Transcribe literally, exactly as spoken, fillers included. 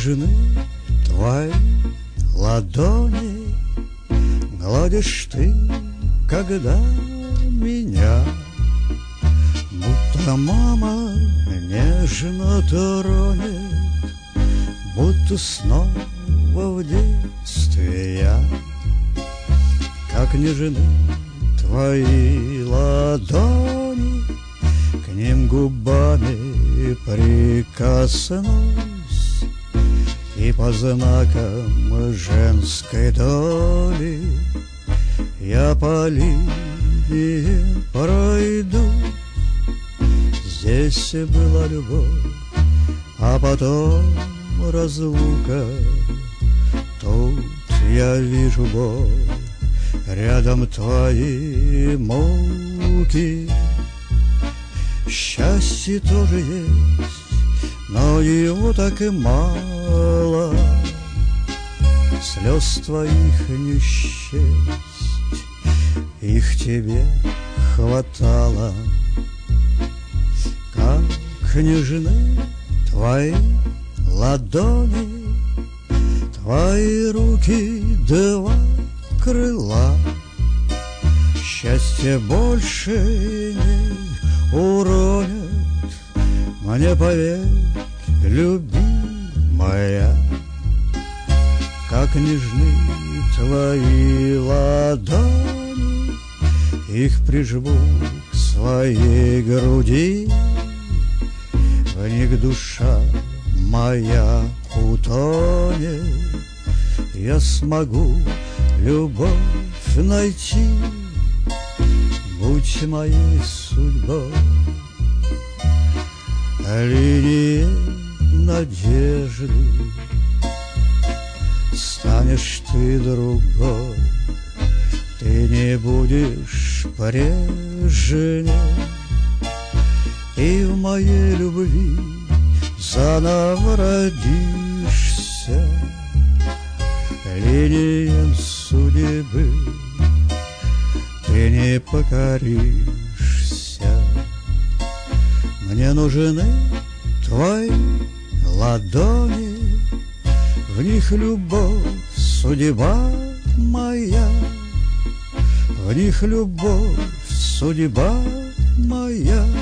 нежны твои ладони, гладишь ты, когда меня, будто мама нежно тронет, будто снова в детстве я. Как нежны твои ладони, к ним губами прикоснусь, и по знакам женской доли я по линии пройду. Здесь была любовь, а потом разлука. Тут я вижу боль, рядом твои муки. Счастье тоже есть, но его так и мало. Слез твоих не счесть, их тебе хватало. Как нежны твои ладони, твои руки два крыла. Счастье больше не уронят мне, поверь, любимая. Как нежны твои ладони, их прижму к своей груди. В них душа моя утонет, я смогу любовь найти. Будь моей судьбой линией надежды, станешь ты другой, ты не будешь прежней. И в моей любви заново родишься, линиям судьбы ты не покоришься. Мне нужны твои ладони, в них любовь, судьба моя. В них любовь, судьба моя.